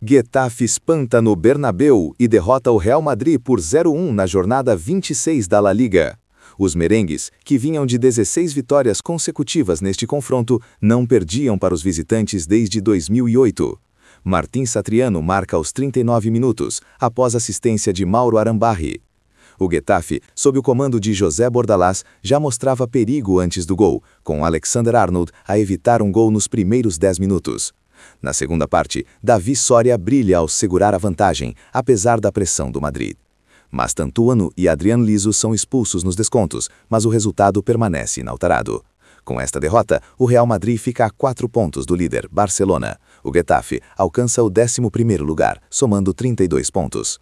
Getafe espanta no Bernabéu e derrota o Real Madrid por 0-1 na jornada 26 da La Liga. Os merengues, que vinham de 16 vitórias consecutivas neste confronto, não perdiam para os visitantes desde 2008. Martín Satriano marca aos 39 minutos, após assistência de Mauro Arambarri. O Getafe, sob o comando de José Bordalás, já mostrava perigo antes do gol, com Alexander-Arnold a evitar um gol nos primeiros 10 minutos. Na segunda parte, Davi Soria brilha ao segurar a vantagem, apesar da pressão do Madrid. Mastantuano e Adrián Liso são expulsos nos descontos, mas o resultado permanece inalterado. Com esta derrota, o Real Madrid fica a 4 pontos do líder, Barcelona. O Getafe alcança o 11º lugar, somando 32 pontos.